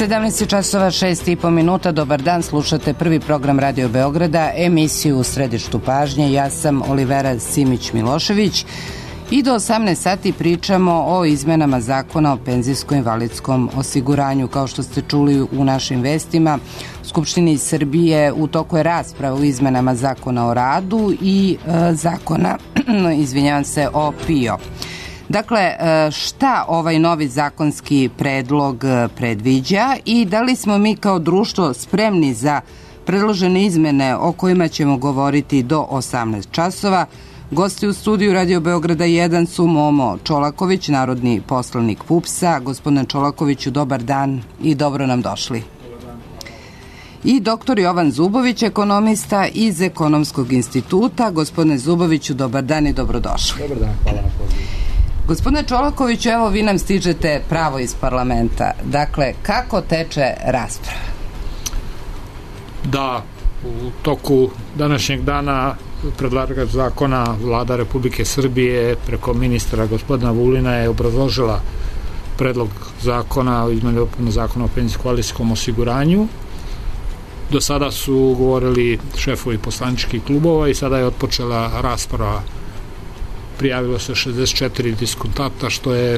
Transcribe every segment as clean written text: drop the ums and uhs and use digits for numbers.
17 časova 6,5 minuta. Dobar dan, slušate prvi program Radio Beograda, emisiju U središtu pažnje. Ja sam Olivera Simić-Milošević i do 18 sati pričamo o izmenama Zakona o penzijsko-invalidskom osiguranju. Kao što ste čuli u našim vestima, u Skupštini Srbije u toku je rasprava o izmenama Zakona o radu i Zakona, o PIO. Dakle, šta ovaj novi zakonski predlog predviđa i da li smo mi kao društvo spremni za predložene izmene o kojima ćemo govoriti do 18 časova? Gosti u studiju Radio Beograda 1 su Momo Čolaković, narodni poslanik PUPS-a. Gospodine Čolakoviću, dobar dan i dobro nam došli. I doktor Jovan Zubović, ekonomista iz Ekonomskog instituta. Gospodine Zuboviću, dobar dan i dobrodošli. Dobar dan, hvala na pozivu. Gospodine Čolakoviću, evo vi nam stižete pravo iz parlamenta. Dakle, kako teče rasprava? Da, u toku današnjeg dana predlagač zakona Vlada Republike Srbije preko ministra gospodina Vulina je obrazložila predlog zakona o izmeni i dopuni Zakona o penzijsko-invalidskom osiguranju. Do sada su govorili šefovi poslaničkih klubova i sada je otpočela rasprava. Prijavilo se 64 diskutanta, što je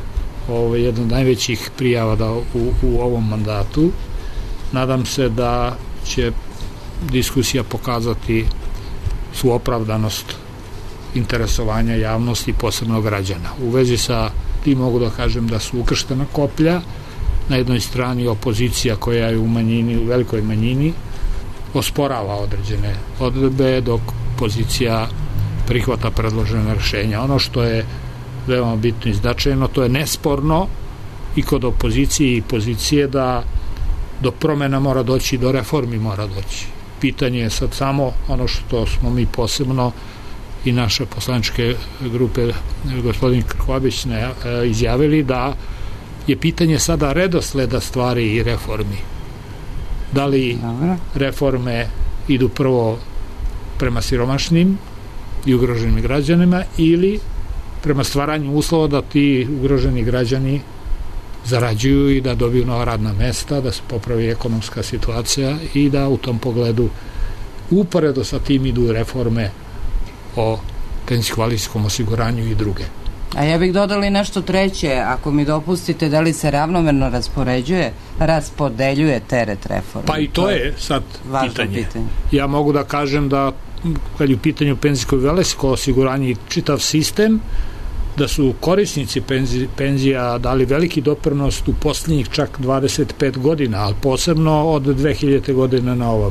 jedna od najvećih prijava u ovom mandatu. Nadam se da će diskusija pokazati svu opravdanost interesovanja javnosti, posebno građana. U vezi sa tim mogu da kažem da su ukrštena koplja. Na jednoj strani opozicija koja je u velikoj manjini osporava određene odredbe, dok pozicija prihvata predložene rešenja. Ono što je veoma bitno i značajno, to je nesporno i kod opozicije i pozicije da do promena mora doći, do reformi mora doći. Pitanje je sad samo ono što smo mi posebno i naše poslaničke grupe, gospodin Krkobabić, izjavili, da je pitanje sada redosleda stvari i reformi. Da li reforme idu prvo prema siromašnim i ugroženim građanima ili prema stvaranju uslova da ti ugroženi građani zarađuju i da dobiju nova radna mesta, da se popravi ekonomska situacija i da u tom pogledu uporedo sa tim idu reforme o penzijsko-invalidskom osiguranju i druge. A ja bih dodala nešto treće, ako mi dopustite, da li se ravnomerno raspodeljuje teret reforme? Pa i to je sad pitanje. Ja mogu da kažem da kad je u pitanju penzijsko-invalidsko osiguranje i čitav sistem, da su korisnici penzija dali veliki doprinos u posljednjih čak 25 godina, ali posebno od 2000. godine na ovom.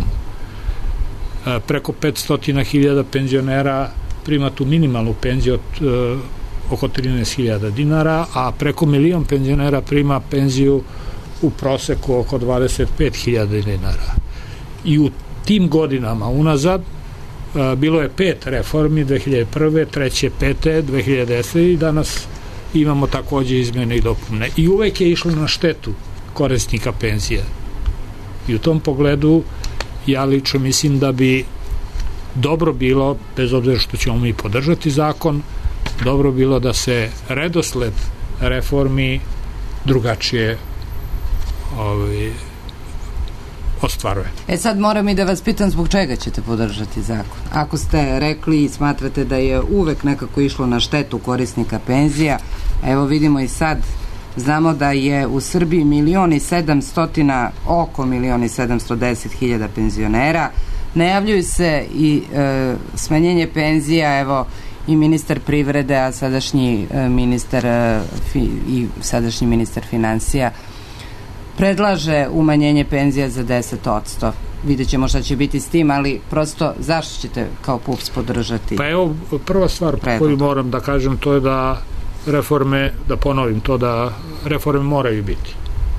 Preko 500.000 penzionera prima tu minimalnu penziju od oko 13.000 dinara, a preko 1 milion penzionera prima penziju u proseku oko 25.000 dinara. I u tim godinama unazad bilo je 5 reformi, 2001. 3. 5. 2010. i danas imamo takođe izmene i dopune. I uvek je išlo na štetu korisnika penzija. I u tom pogledu ja lično mislim da bi dobro bilo, bez obzira što ćemo mi podržati zakon, dobro bilo da se redosled reformi drugačije ostvaruje. Sad moram i da vas pitam zbog čega ćete podržati zakon. Ako ste rekli i smatrate da je uvek nekako išlo na štetu korisnika penzija, evo vidimo i sad, znamo da je u Srbiji oko 1.710.000 penzionera, najavljuju se i smanjenje penzija, evo i ministar privrede, a sadašnji ministar finansija predlaže umanjenje penzija za 10%. Vidjet ćemo šta će biti s tim, ali prosto zašto ćete kao PUPS podržati? Pa evo, prva stvar koju moram da kažem, to je da reforme, da ponovim to, da reforme moraju biti.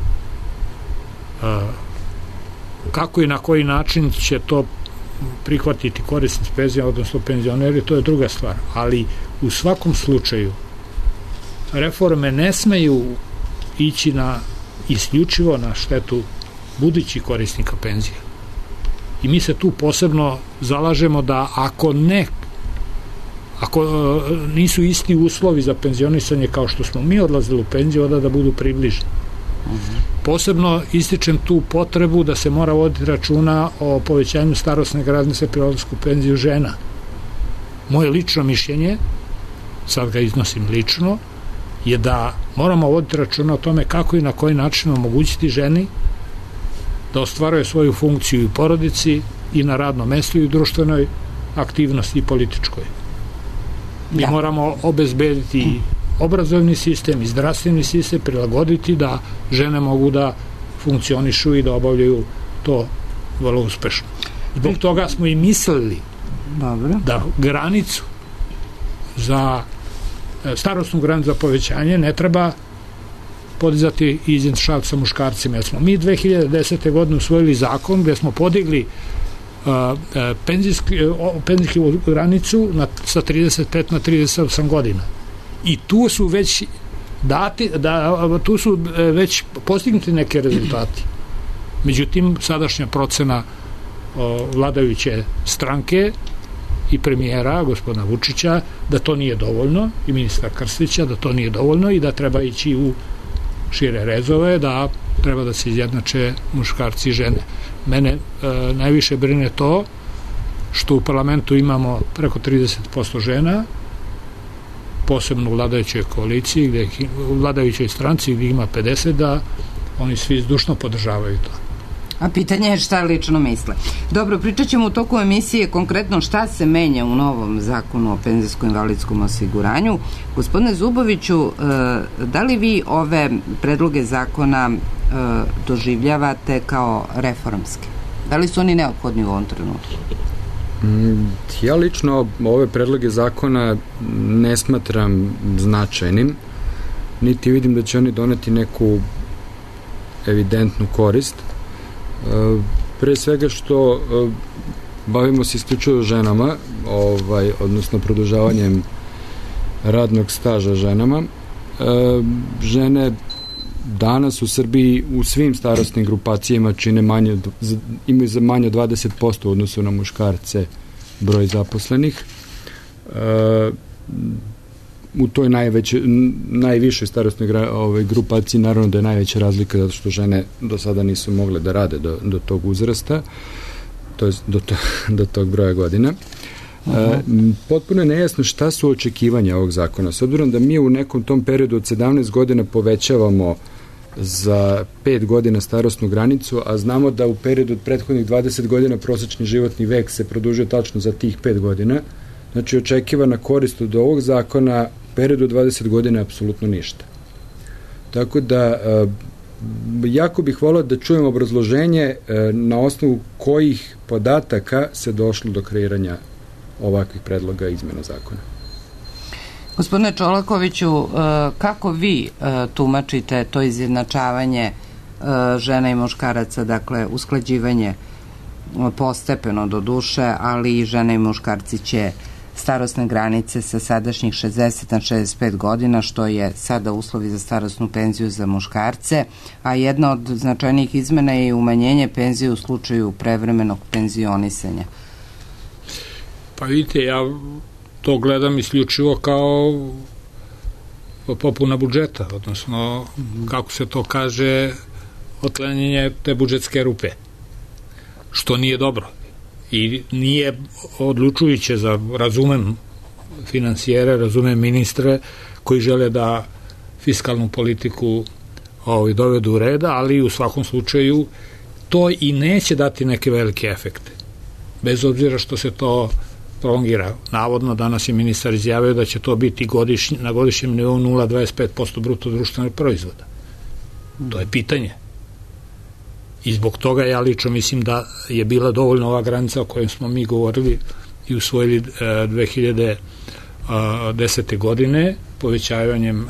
Kako i na koji način će to prihvatiti korisnici penzija, odnosno penzioneri, to je druga stvar. Ali u svakom slučaju reforme ne smeju ići isključivo na štetu budućih korisnika penzija. I mi se tu posebno zalažemo da ako nisu isti uslovi za penzionisanje kao što smo mi odlazili u penziju, onda da budu približni. Posebno ističem tu potrebu da se mora voditi računa o povećanju starosne granice pri odlasku u penziju žena. Moje lično mišljenje, sad ga iznosim lično, je da moramo voditi računa o tome kako i na koji način omogućiti ženi da ostvaruje svoju funkciju i u porodici i na radnom mestu i u društvenoj aktivnosti i političkoj. Mi moramo obezbediti obrazovni sistem i zdravstveni sistem, prilagoditi da žene mogu da funkcionišu i da obavljaju to vrlo uspešno. Zbog toga smo i mislili da granicu za starosnu granicu za povećanje ne treba podizati i izjednačavati sa muškarcima. Jer smo mi 2010. godine usvojili zakon gde smo podigli penzijsku granicu sa 35 na 38 godina. I tu su već tu su već postignuti neke rezultati. Međutim, sadašnja procena vladajuće stranke i premijera, gospodina Vučića, da to nije dovoljno, i ministra Krstića, da to nije dovoljno i da treba ići u šire rezove, da treba da se izjednače muškarci i žene. Mene najviše brine to što u parlamentu imamo preko 30% žena, posebno u vladajućoj koaliciji, u vladajućoj stranci gdje ima 50%, da oni svi zdušno podržavaju to. A pitanje je šta lično misle. Dobro, pričat ćemo u toku emisije konkretno šta se menja u novom zakonu o penzijsko-invalidskom osiguranju. Gospodine Zuboviću, da li vi ove predloge zakona doživljavate kao reformske? Da li su oni neophodni u ovom trenutku? Ja lično ove predloge zakona ne smatram značajnim, niti vidim da će oni doneti neku evidentnu korist. Pre svega što bavimo se isključivo ženama, odnosno produžavanjem radnog staža ženama. Žene danas u Srbiji u svim starosnim grupacijama imaju za manje od 20% u odnosu na muškarce broj zaposlenih. U toj najvišoj starosnoj grupaciji naravno da je najveća razlika zato što žene do sada nisu mogle da rade do tog uzrasta, to je do tog broja godina. Potpuno je nejasno šta su očekivanja ovog zakona. S obzirom da mi u nekom tom periodu od 17 godina povećavamo za 5 godina starosnu granicu, a znamo da u periodu od prethodnih 20 godina prosečni životni vek se produžio tačno za tih 5 godina. Znači, očekivana korist od ovog zakona u periodu od 20 godina je apsolutno ništa. Tako da, jako bih volao da čujem obrazloženje na osnovu kojih podataka se došlo do kreiranja ovakvih predloga izmena zakona. Gospodine Čolakoviću, kako vi tumačite to izjednačavanje žena i muškaraca, dakle usklađivanje postepeno do duše, ali i žene i muškarci će starosne granice sa sadašnjih 60 na 65 godina, što je sada uslovi za starosnu penziju za muškarce, a jedna od značajnijih izmena je umanjenje penzije u slučaju prevremenog penzionisanja. Pa vidite, ja to gledam isključivo kao popuna budžeta, odnosno, kako se to kaže, otklanjanje te budžetske rupe, što nije dobro. I nije odlučujuće razumem finansijere, razumem ministre koji žele da fiskalnu politiku dovedu u reda, ali u svakom slučaju to i neće dati neke velike efekte. Bez obzira što se to prolongira. Navodno, danas je ministar izjavio da će to biti na godišnjem nivou 0,25% bruto društvenog proizvoda. To je pitanje. I zbog toga ja lično mislim da je bila dovoljna ova granica o kojoj smo mi govorili i usvojili 2010. godine povećavanjem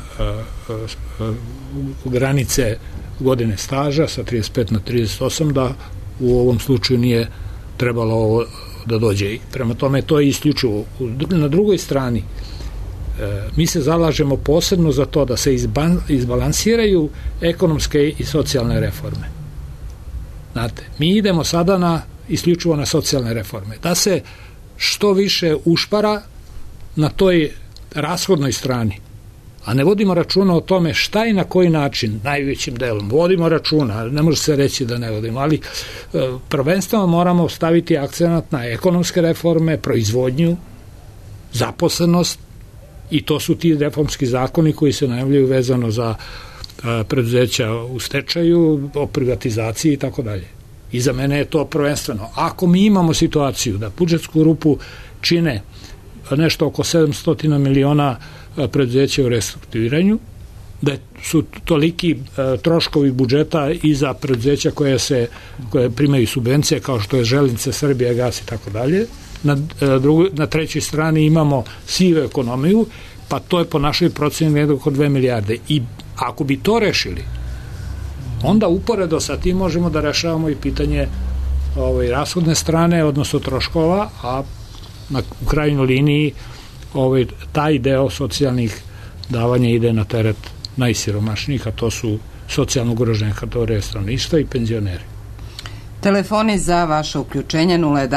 granice godine staža sa 35 na 38, da u ovom slučaju nije trebalo ovo da dođe. Prema tome, to je isključivo. Na drugoj strani, mi se zalažemo posebno za to da se izbalansiraju ekonomske i socijalne reforme. Znate, mi idemo sada isključivo na socijalne reforme. Da se što više ušpara na toj rashodnoj strani. a ne vodimo računa o tome šta i na koji način, najvećim delom. Vodimo računa, ne može se reći da ne vodimo, ali prvenstveno moramo staviti akcenat na ekonomske reforme, proizvodnju, zaposlenost, i to su ti reformski zakoni koji se najavljaju vezano za preduzeća u stečaju, o privatizaciji i tako dalje. I za mene je to prvenstveno. Ako mi imamo situaciju da budžetsku rupu čine nešto oko 700 miliona preduzeća u restrukturiranju, da su toliki troškovi budžeta i za preduzeća koje primaju subvencije, kao što je Železnice, Srbija, Gas i tako dalje. Na trećoj strani imamo sivu ekonomiju, pa to je po našoj proceni oko 2 milijarde. I ako bi to rešili, onda uporedo sa tim možemo da rešavamo i pitanje rashodne strane, odnosno troškova, a u krajnjoj liniji taj deo socijalnih davanja ide na teret najsiromašnijih, a to su socijalno ugrožene kategorije stanovništva i penzioneri. Telefoni za vaše uključenje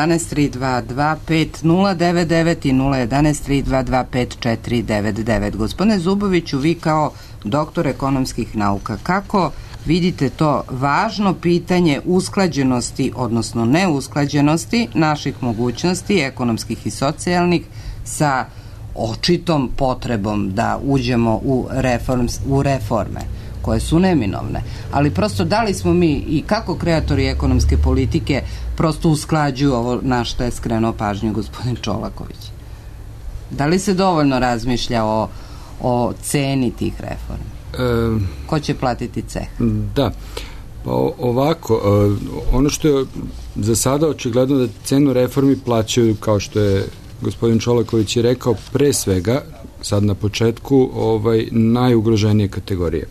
011-322-5099 i 011-322-5499. Gospodine Zuboviću, vi kao doktor ekonomskih nauka, kako vidite to važno pitanje usklađenosti, odnosno neusklađenosti naših mogućnosti, ekonomskih i socijalnih, sa očitom potrebom da uđemo u reforme koje su neminovne, ali prosto da li smo mi i kako kreatori ekonomske politike prosto usklađuju ovo na što je skrenuo pažnju gospodin Čolaković? Da li se dovoljno razmišlja o ceni tih reformi? Ko će platiti ceh? Da, pa ovako, ono što je za sada očigledno da cenu reformi plaćaju, kao što je gospodin Čolaković je rekao, pre svega, sad na početku, najugroženije kategorije.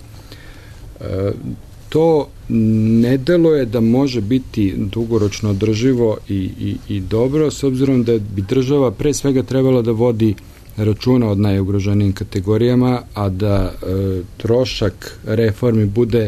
To ne deluje da može biti dugoročno održivo i dobro, s obzirom da bi država pre svega trebala da vodi računa od najugroženijim kategorijama, a da trošak reformi bude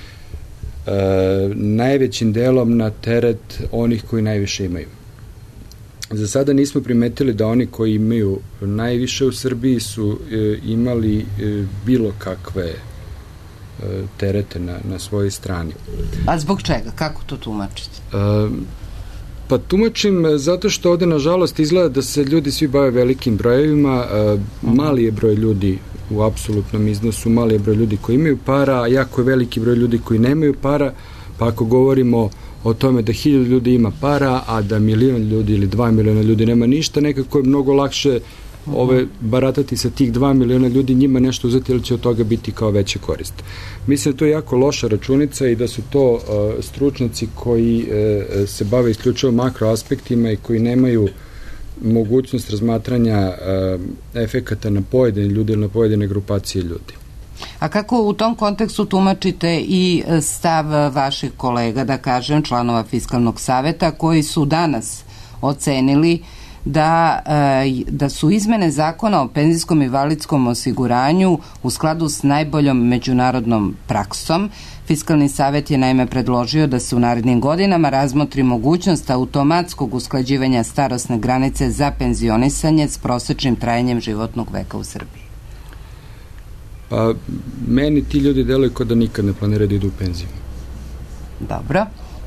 najvećim delom na teret onih koji najviše imaju. Za sada nismo primetili da oni koji imaju najviše u Srbiji su imali bilo kakve terete na svojoj strani. A zbog čega? Kako to tumačite? Pa tumačim zato što ovde nažalost izgleda da se ljudi svi bave velikim brojevima, mali je broj ljudi u apsolutnom iznosu, mali je broj ljudi koji imaju para, a jako je veliki broj ljudi koji nemaju para, pa ako govorimo o tome da 1000 ljudi ima para, a da 1.000.000 ljudi ili 2 miliona ljudi nema ništa, nekako je mnogo lakše baratati sa tih 2 miliona ljudi, njima nešto uzeti, ili će od toga biti kao veća korist. Mislim da to je jako loša računica i da su to stručnjaci koji se bave isključivo makroaspektima i koji nemaju mogućnost razmatranja efekata na pojedine ljudi ili na pojedine grupacije ljudi. A kako u tom kontekstu tumačite i stav vaših kolega, da kažem, članova Fiskalnog saveta, koji su danas ocenili da su izmene zakona o penzijskom i invalidskom osiguranju u skladu s najboljom međunarodnom praksom? Fiskalni savet je naime predložio da se u narednim godinama razmotri mogućnost automatskog usklađivanja starosne granice za penzionisanje s prosečnim trajanjem životnog veka u Srbiji. Pa, meni ti ljudi deluju kao da nikad ne planiraju da idu u penziju. Dobro.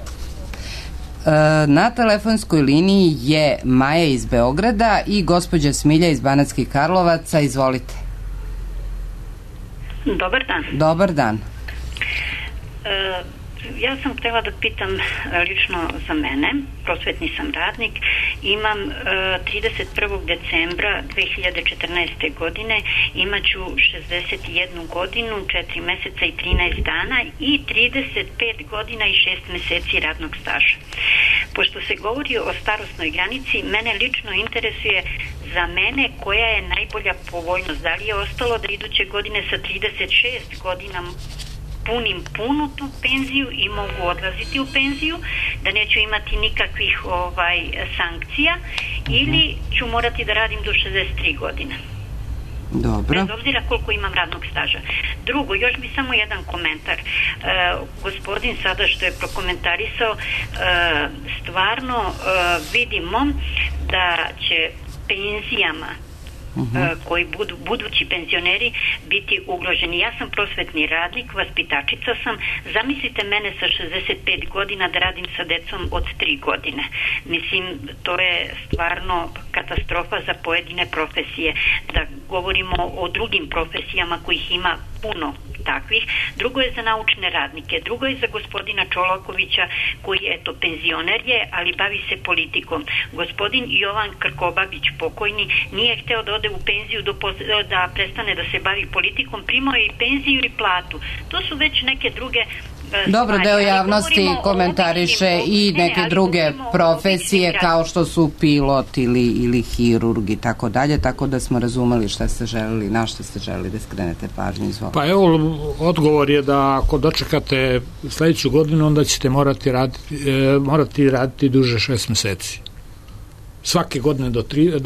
Na telefonskoj liniji je Maja iz Beograda i gospođa Smilja iz Banatskih Karlovaca. Izvolite. Dobar dan. Dobar dan. Ja sam htjela da pitam lično za mene, prosvetni sam radnik, imam 31. decembra 2014. godine, imaću 61 godinu, 4 meseca i 13 dana i 35 godina i 6 meseci radnog staža. Pošto se govori o starosnoj granici, mene lično interesuje za mene koja je najbolja povoljnost. Da li je ostalo da iduće godine sa 36 godina punim punu tu penziju i mogu odlaziti u penziju, da neću imati nikakvih sankcija, ili ću morati da radim do 63 godine. Dobro. Bez obzira koliko imam radnog staža. Drugo, još bi samo jedan komentar. Gospodin sada što je prokomentarisao, stvarno vidimo da će penzijama koji budući penzioneri biti ugroženi. Ja sam prosvetni radnik, vaspitačica sam. Zamislite mene sa 65 godina da radim sa decom od 3 godine. Mislim, to je stvarno katastrofa za pojedine profesije. Da govorimo o drugim profesijama kojih ima puno takvih. Drugo je za naučne radnike, drugo je za gospodina Čolakovića koji eto penzioner je, ali bavi se politikom. Gospodin Jovan Krkobabić pokojni nije hteo da ode u penziju da prestane da se bavi politikom, primao je i penziju i platu. To su već neke druge dobro, deo javnosti komentariše i neke druge profesije kao što su pilot ili hirurg i tako dalje, tako da smo razumeli šta ste želeli, na što ste želeli da skrenete pažnju. Izvolite. Pa evo, odgovor je da ako dočekate sledeću godinu, onda ćete morati raditi duže 6 meseci. Svake godine do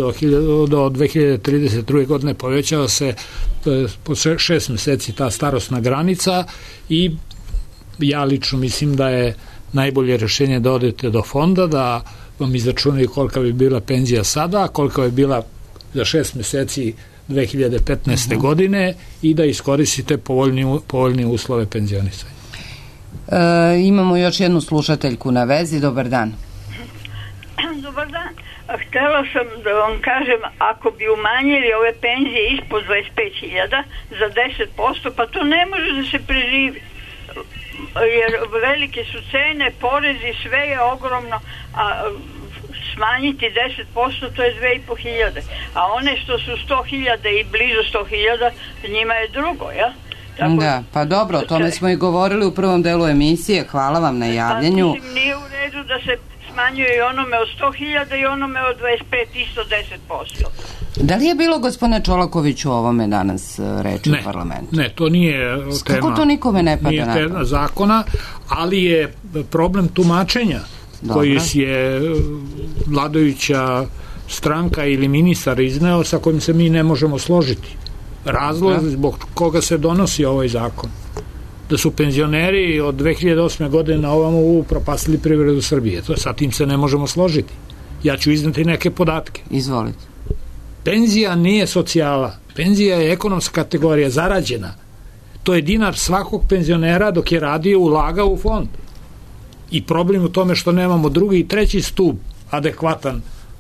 2032. godine povećava se po 6 meseci ta starosna granica i ja lično mislim da je najbolje rešenje da odete do fonda, da vam izračunaju kolika bi bila penzija sada, kolika bi bila za 6 meseci 2015. godine i da iskoristite povoljnije uslove penzionisanja. Imamo još jednu slušateljku na vezi. Dobar dan. Dobar dan. Htela sam da vam kažem, ako bi umanjili ove penzije ispod 25.000 za 10%, pa to ne može da se preživi. Jer velike su cene, porezi, sve je ogromno, a smanjiti 10% to je 2.500, a one što su 100.000 i blizu 100.000 njima je drugo, ja? Tako da, pa dobro, o tome smo i govorili u prvom delu emisije, hvala vam na javljanju. Pa nije u redu da se smanjuje i onome od 100.000 i onome od 25 isto 10%. Da li je bilo, gospodine Čolakoviću, o ovome danas reči u parlamentu? Ne, to nije tema. Kako to nikome ne pada nije na tema zakona, ali je problem tumačenja koji je vladajuća stranka ili ministar izneo sa kojim se mi ne možemo složiti. Razlog zbog koga se donosi ovaj zakon. Da su penzioneri od 2008. godine na ovamo upropastili privredu Srbije. Sa tim se ne možemo složiti. Ja ću izneti neke podatke. Izvolite. Penzija nije socijala. Penzija je ekonomska kategorija, zarađena. To je dinar svakog penzionera dok je radio, ulagao u fond. I problem u tome što nemamo drugi i treći stub adekvatan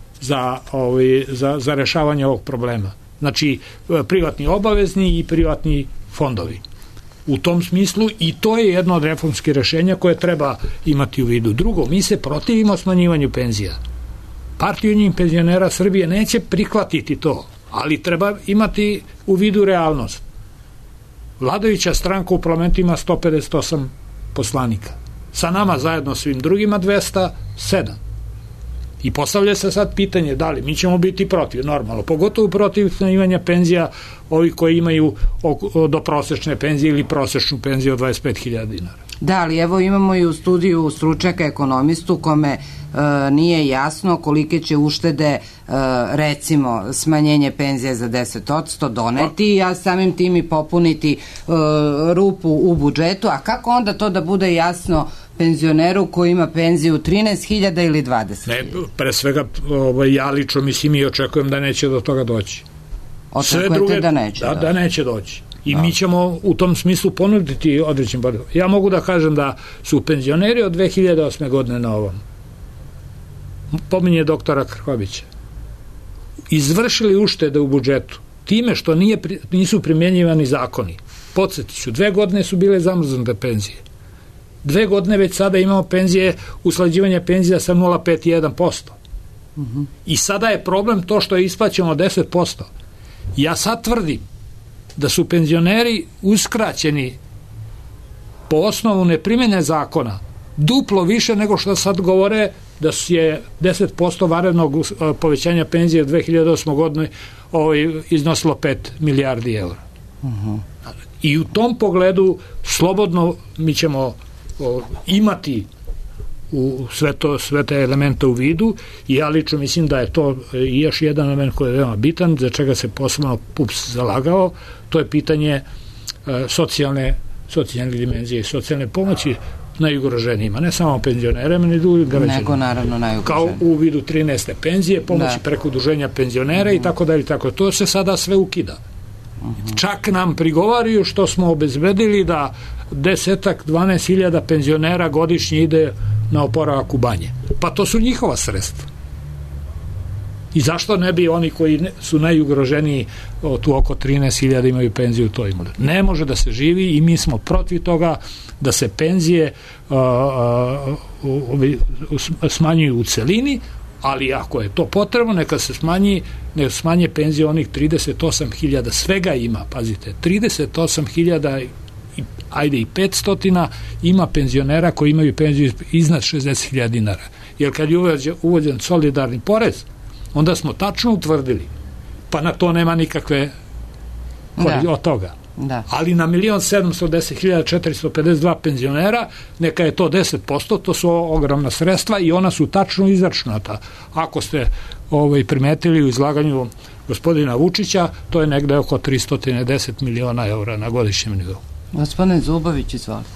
za rešavanje ovog problema. Znači, privatni obavezni i privatni fondovi. U tom smislu i to je jedno od reformskih rešenja koje treba imati u vidu. Drugo, mi se protivimo smanjivanju penzija. Partija ujedinjenih penzionera Srbije neće prihvatiti to, ali treba imati u vidu realnost. Vladajuća stranka u parlamentu ima 158 poslanika. Sa nama zajedno svim drugima 207. I postavlja se sad pitanje da li mi ćemo biti protiv, normalno, pogotovo protiv smanjivanja penzija ovih koji imaju do prosečne penzije ili prosečnu penziju od 25.000 dinara. Da, ali evo imamo i u studiju stručnjaka ekonomistu kome nije jasno kolike će uštede recimo smanjenje penzije za 10% doneti, a samim tim i popuniti rupu u budžetu, a kako onda to da bude jasno penzioneru koji ima penziju 13.000 ili 20.000? Ne, pre svega ja lično mislim i očekujem da neće do toga doći. Očekujete da neće? Da neće doći. I mi ćemo u tom smislu ponuditi određen bar. Ja mogu da kažem da su penzioneri od 2008. godine na ovom, pominje doktora Krkobabića, izvršili uštede u budžetu time što nisu primjenjivani zakoni. Podsjetit ću, 2 godine su bile zamrznute penzije. 2 godine već sada imamo penzije, usklađivanje penzija sa 0,5 i 1%. I sada je problem to što je isplaćeno 10%. Ja sad tvrdim da su penzioneri uskraćeni po osnovu neprimjene zakona duplo više nego što sad govore da je 10% vanrednog povećanja penzije u 2008. godine iznosilo 5 milijardi eura. I u tom pogledu slobodno mi ćemo imati sve te elemente u vidu i ja lično mislim da je to i još jedan element koji je veoma bitan, za čega se posebno PUPS zalagao, to je pitanje socijalne dimenzije i socijalne pomoći najugroženijima, ne samo penzionerima, ni drugim građanima. Nego naravno najugroženijima. Kao u vidu 13. penzije, pomoći preko udruženja penzionera i tako dalje. To se sada sve ukida. Čak nam prigovaraju što smo obezbedili da 10-12 penzionera godišnje ide na oporavak u banje. Pa to su njihova sredstva. I zašto ne bi oni koji su najugroženiji, tu oko 13.000 imaju penziju, to imali? Ne može da se živi i mi smo protiv toga da se penzije smanjuju u celini, ali ako je to potrebno, neka se smanje penzije onih 38.000, svega ima, pazite, 38.000 ajde i 500 ima penzionera koji imaju penziju iznad 60.000 dinara. Jer kad je uvođen solidarni porez, onda smo tačno utvrdili, pa na to nema nikakve od toga. Da. Ali na 1.710.452 penzionera, neka je to 10%, to su ogromna sredstva i ona su tačno izračunata. Ako ste primetili u izlaganju gospodina Vučića, to je negde oko 310 miliona eura na godišnjem nivou. Gospodin Zubović, izvolite.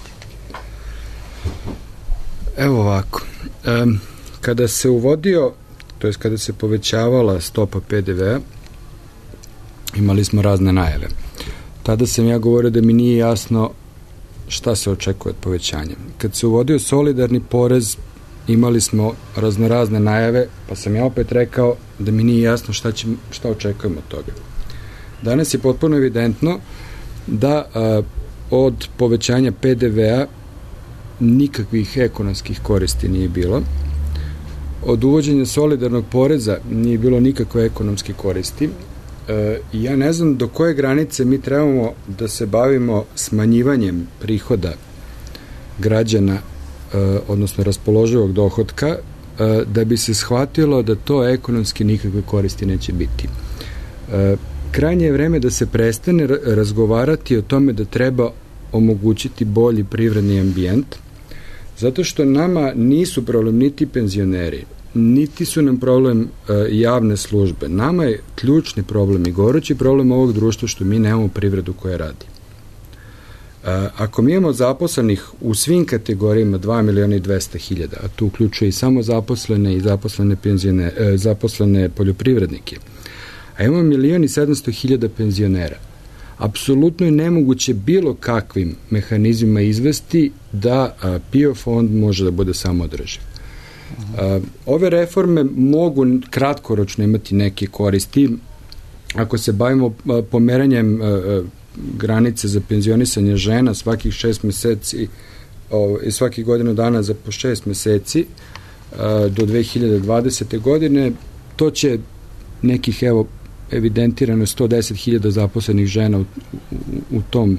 Evo ovako, kada se uvodio, to je kada se povećavala stopa PDV-a, imali smo razne najave. Tada sam ja govorio da mi nije jasno šta se očekuje od povećanja. Kad se uvodio solidarni porez, imali smo raznorazne najave, pa sam ja opet rekao da mi nije jasno šta očekujemo od toga. Danas je potpuno evidentno da od povećanja PDV-a nikakvih ekonomskih koristi nije bilo. Od uvođenja solidarnog poreza nije bilo nikakve ekonomske koristi. I ja ne znam do koje granice mi trebamo da se bavimo smanjivanjem prihoda građana, odnosno raspoloživog dohotka, da bi se shvatilo da to ekonomski nikakve koristi neće biti. Krajnje je vreme da se prestane razgovarati o tome da treba omogućiti bolji privredni ambijent, zato što nama nisu problem niti penzioneri, niti su nam problem javne službe. Nama je ključni problem i gorući problem ovog društva što mi nemamo privredu koja radi. Ako mi imamo zaposlenih u svim kategorijama 2.200.000, a tu uključuje i samo zaposlene i zaposlene poljoprivrednike, a imamo 1.700.000 penzionera, apsolutno je nemoguće bilo kakvim mehanizmima izvesti da PIO fond može da bude samoodrživ. Ove reforme mogu kratkoročno imati neke koristi ako se bavimo pomeranjem granice za penzionisanje žena svakih 6 meseci i svakih godinu dana za po 6 meseci do 2020. godine, to će nekih, evidentirano 110.000 zaposlenih žena u tom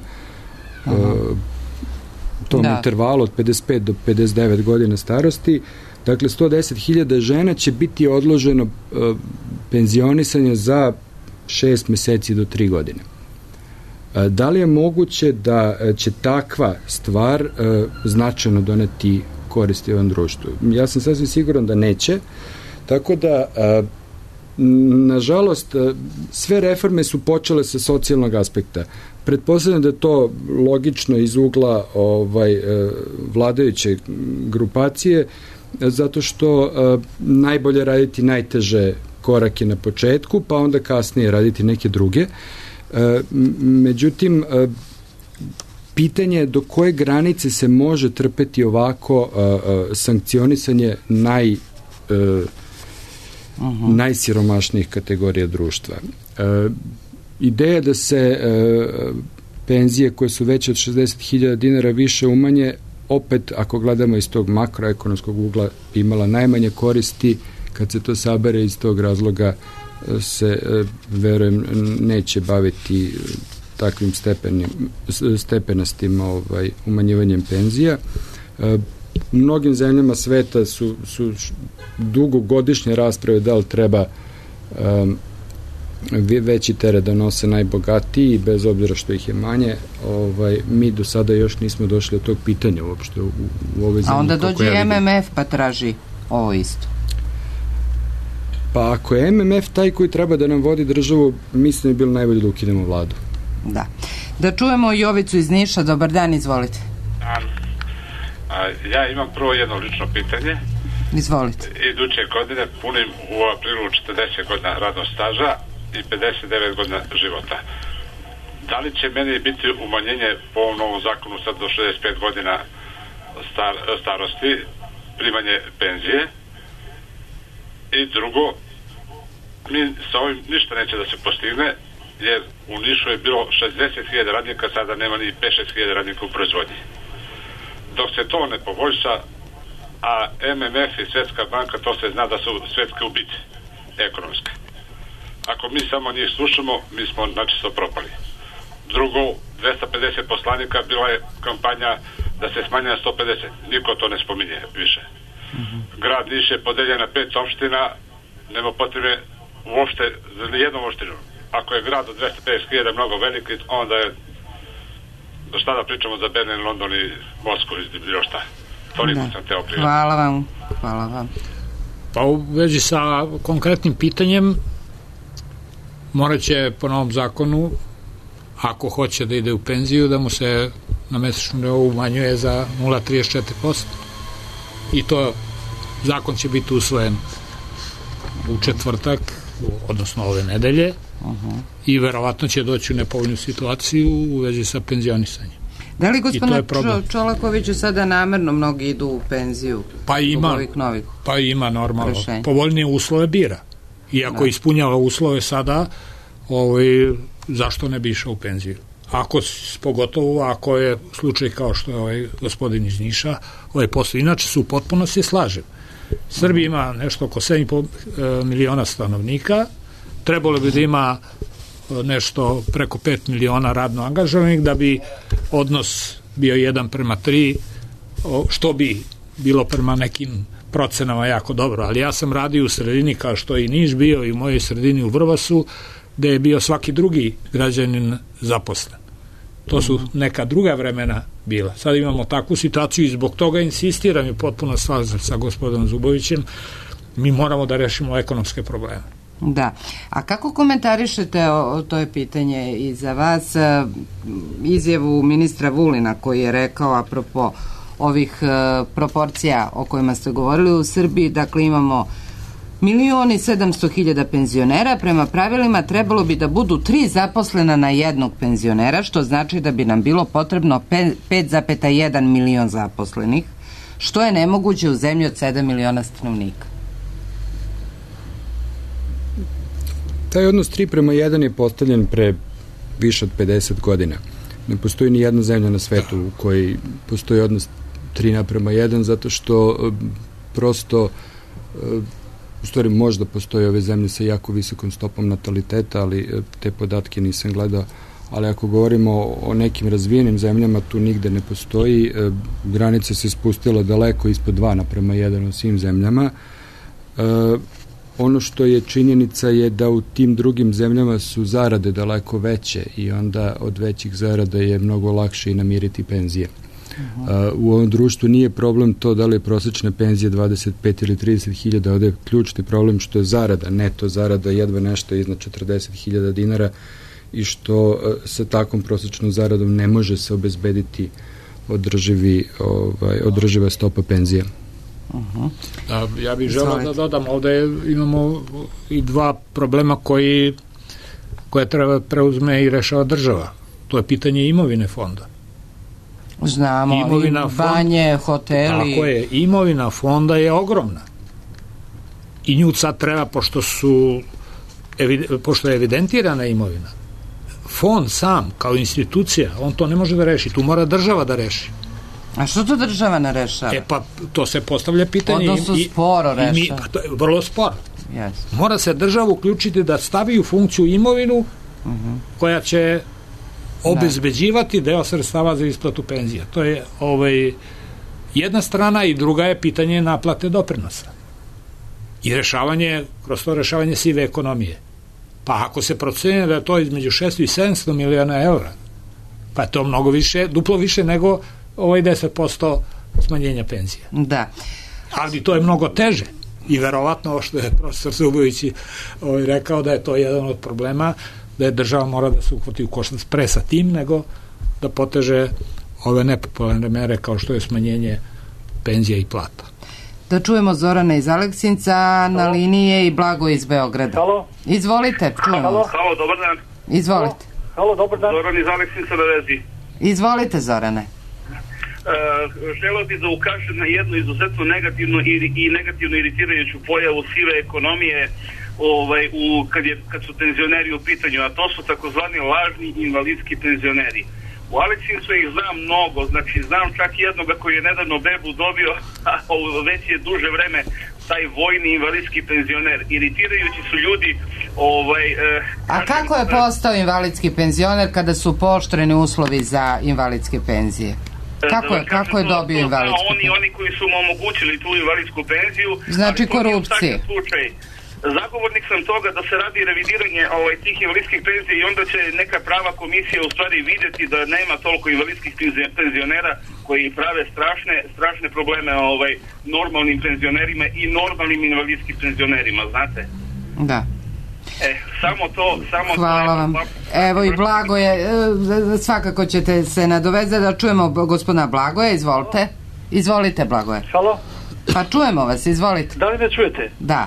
intervalu od 55 do 59 godina starosti. Dakle, 110.000 žena će biti odloženo penzionisanje za 6 meseci do 3 godine. Da li je moguće da će takva stvar značajno doneti koristi ovom društvu? Ja sam sasvim siguran da neće, tako da nažalost sve reforme su počele sa socijalnog aspekta. Pretpostavljam da je to logično iz ugla vladajuće grupacije, zato što najbolje raditi najteže korake na početku, pa onda kasnije raditi neke druge. Međutim, pitanje je do koje granice se može trpeti ovako sankcionisanje najsiromašnijih kategorija društva. Ideja da se penzije koje su veće od 60.000 dinara više umanje, opet ako gledamo iz tog makroekonomskog ugla, imala najmanje koristi. Kad se to sabere, iz tog razloga se, verujem, neće baviti takvim stepenastim umanjivanjem penzija. U mnogim zemljama sveta su dugogodišnje rasprave da li treba veći teret da nose najbogatiji, bez obzira što ih je manje. Mi do sada još nismo došli do tog pitanja uopšte u ovoj zemlji. A onda dođe MMF pa traži ovo isto. Pa ako je MMF taj koji treba da nam vodi državu, mislim da je bilo najbolje da ukinemo vladu. Da. Da čujemo Jovicu iz Niša. Dobar dan, izvolite. Ja imam prvo jedno lično pitanje. Izvolite. Iduće godine punim u aprilu 40 godina radnog staža i 59 godina života. Da li će meni biti umanjenje po ovom novom zakonu sad do 65 godina starosti, primanje penzije? I drugo, mi sa ovim ništa neće da se postigne, jer u Nišu je bilo 60.000 radnika, sada nema ni 5-6.000 radnika u proizvodnji. Dok se to ne poboljša, a MMF i Svetska banka, to se zna da su svetske ubice ekonomske. Ako mi samo njih slušamo, mi smo načisto propali. Drugo, 250 poslanika, bila je kampanja da se smanje na 150. Niko to ne spominje više. Grad Niš je podeljen na 5 opština, nema potrebe uopšte za jednom opštinu. Ako je grad od 250.000 mnogo veliki, onda je šta da pričamo za Berlin, London i Moskvu i bilo šta. Toliko sam teo prijeti. Hvala vam. Pa u vezi sa konkretnim pitanjem morat će po novom zakonu, ako hoće da ide u penziju, da mu se na mesečnom nivou umanjuje za 0,34%. I to zakon će biti usvojen u četvrtak, odnosno ove nedelje, i verovatno će doći u nepovoljnu situaciju u vezi sa penzionisanjem. Da li gospodine Čolakoviću sada namerno mnogi idu u penziju? Pa ima normalno. Povoljnije uslove bira. Iako ispunjava uslove sada, zašto ne bi išao u penziju? Pogotovo ako je slučaj kao što je ovaj gospodin iz Niša, posao. Inače su u potpunosti slažem. Srbija ima nešto oko 7,5 miliona stanovnika, trebalo bi da ima nešto preko 5 miliona radno angažovanih da bi odnos bio 1:3, što bi bilo prema nekim procenama jako dobro, ali ja sam radio u sredini kao što je i Niš bio i u mojoj sredini u Vrbasu, gde je bio svaki drugi građanin zaposlen. To su neka druga vremena bila. Sad imamo takvu situaciju i zbog toga insistiram i potpuno slažem sa gospodinom Zubovićem, mi moramo da rešimo ekonomske probleme. Da. A kako komentarišete, to je pitanje i za vas, izjavu ministra Vulina koji je rekao apropo ovih proporcija o kojima ste govorili u Srbiji, dakle imamo 1.700.000 penzionera, prema pravilima trebalo bi da budu 3 zaposlena na jednog penzionera, što znači da bi nam bilo potrebno 5,1 milion zaposlenih, što je nemoguće u zemlji od 7 miliona stanovnika. Taj odnos 3:1 je postavljen pre više od 50 godina. Ne postoji ni jedna zemlja na svetu u kojoj postoji odnos 3:1, zato što prosto u stvari možda postoje ove zemlje sa jako visokom stopom nataliteta, ali te podatke nisam gledao, ali ako govorimo o nekim razvijenim zemljama, tu nigde ne postoji, granica se spustila daleko ispod 2:1 u svim zemljama. Ono što je činjenica je da u tim drugim zemljama su zarade daleko veće i onda od većih zarada je mnogo lakše i namiriti penzije. U ovom društvu nije problem to da li je prosečna penzija 25 ili 30.000, ovde je ključni problem što je zarada, neto zarada jedva nešto iznad 40.000 dinara i što sa takvom prosečnom zaradom ne može se obezbediti održiva stopa penzija. Ja bih želeo da dodam, ovde imamo i 2 problema koje treba preuzme i rešava država. To je pitanje imovine fonda. Znamo, banje, hoteli. Tako je, imovina fonda je ogromna. I nju sad treba, pošto je evidentirana imovina, fond sam, kao institucija, on to ne može da reši, tu mora država da reši. A što to država ne rešava? Pa to se postavlja pitanje. Odnosno sporo rešava. Vrlo sporo. Mora se država uključiti da stavi u funkciju imovinu koja će obezbeđivati deo sredstava za isplatu penzija. To je jedna strana i druga je pitanje naplate doprinosa. I kroz to rešavanje sive ekonomije. Pa ako se proceni da je to između 600 i 700 miliona evra, pa je to mnogo više, duplo više nego 10% smanjenja penzija. Da. Ali to je mnogo teže i verovatno ovo što je profesor Zubović rekao da je to jedan od problema, da je država mora da se uhvati u koštac pre sa tim, nego da poteže ove nepopularne mere kao što je smanjenje penzija i plata. Da čujemo Zorana iz Aleksinca, na liniji je i Blagoje iz Beograda. Halo. Izvolite, čujemo. Halo, dobar dan. Izvolite. Halo, dobar dan. Zoran iz Aleksinca na vezi. Izvolite, Zorane. Želeo bih da ukažem na jednu izuzetno negativnu i negativno iritirajuću pojavu sive ekonomije kad su penzioneri u pitanju, a to su takozvani lažni invalidski penzioneri. U Aleksincu ih znam mnogo, znači znam čak jednoga koji je nedavno bebu dobio, a već je duže vreme taj vojni invalidski penzioner. Iritirajući su ljudi. A kako je postao invalidski penzioner kada su pooštreni uslovi za invalidske penzije? Kako je dobio invalidsku penziju? Oni koji su mu omogućili tu invalidsku penziju. Znači korupcije. Zagovornik sam toga da se radi revidiranje tih invalidskih penzija i onda će neka prava komisija u stvari vidjeti da nema toliko invalidskih penzionera koji prave strašne probleme normalnim penzionerima i normalnim invalidskim penzionerima, znate? Da. Samo to. Hvala vam. Evo i Blagoje, svakako ćete se nadovezati da čujemo gospodina Blagoje, izvolite. Izvolite, Blagoje. Halo? Pa čujemo vas, izvolite. Da li me čujete? Da.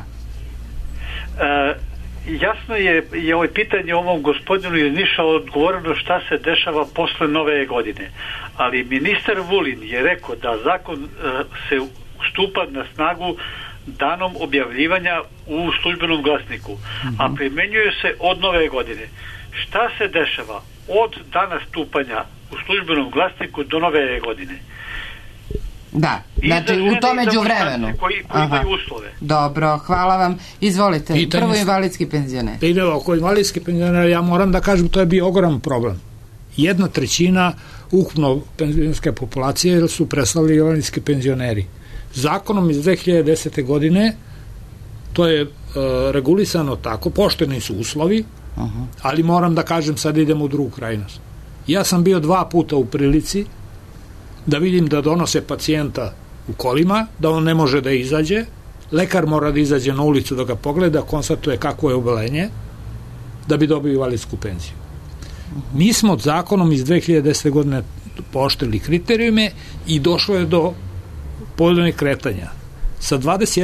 Jasno je ovo pitanje ovom gospodinu iz Niša odgovoreno šta se dešava posle nove godine. Ali ministar Vulin je rekao da zakon se stupa na snagu danom objavljivanja u službenom glasniku, a primenjuje se od nove godine. Šta se dešava od dana stupanja u službenom glasniku do nove godine? Da, znači u tom međuvremenu. Koji imaju uslove. Dobro, hvala vam. Izvolite, prvo invalidski penzioner. Da ide oko invalidski penzioner, ja moram da kažem, to je bio ogroman problem. 1/3 ukupno penzionerske populacije su prestali invalidski penzioneri. Zakonom iz 2010. godine to je regulisano tako, pošteni su uslovi, ali moram da kažem, sad idemo u drugu krajnost. Ja sam bio 2 puta u prilici da vidim da donose pacijenta u kolima, da on ne može da izađe, lekar mora da izađe na ulicu da ga pogleda, konstatuje kako je obolenje, da bi dobio invalidsku penziju. Mi smo zakonom iz 2010. godine pooštrili kriterijume i došlo je do povoljnih kretanja. Sa